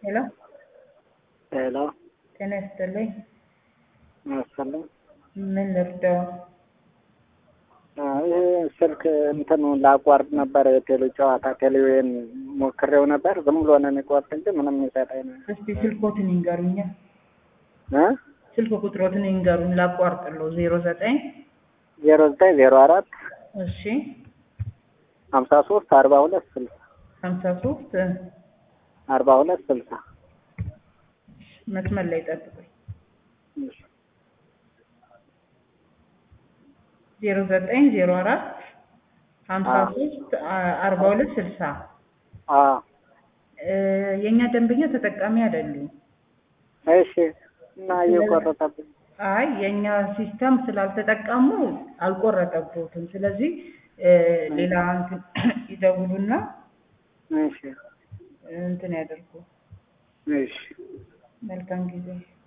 ሄሎ ሄሎ ጤና ይስጥልኝ። መሰለኝ። ምን ልርዳው? ይሄ ስልክ እንትኑ ላቋርጥ ነበር። የቴሌ ጨዋታ ቴሌዌን ሞክሬው ነበር። ዝም ብሎ ነው የሚቆርጥ እንጂ ምንም የሚሰጠኝ ነው። እስቲ ስልኮትን ይንገሩኛ። እ ስልክ ቁጥሮትን ይንገሩኝ ላቋርጥለው። 09 0904 እሺ 53 42 60 53 42 60 መስመር ላይ ጠብቁኝ። 0904 53 42 60 የኛ ደንበኛ ተጠቃሚ አይደሉም። እሺ እና እየቆረጠብኝ። አይ የኛ ሲስተም ስላልተጠቀሙ አልቆረጠብዎትም። ስለዚህ ሌላ እንትን ይደውሉና እሺ እንትን ያደርጉ። እሺ መልካም ጊዜ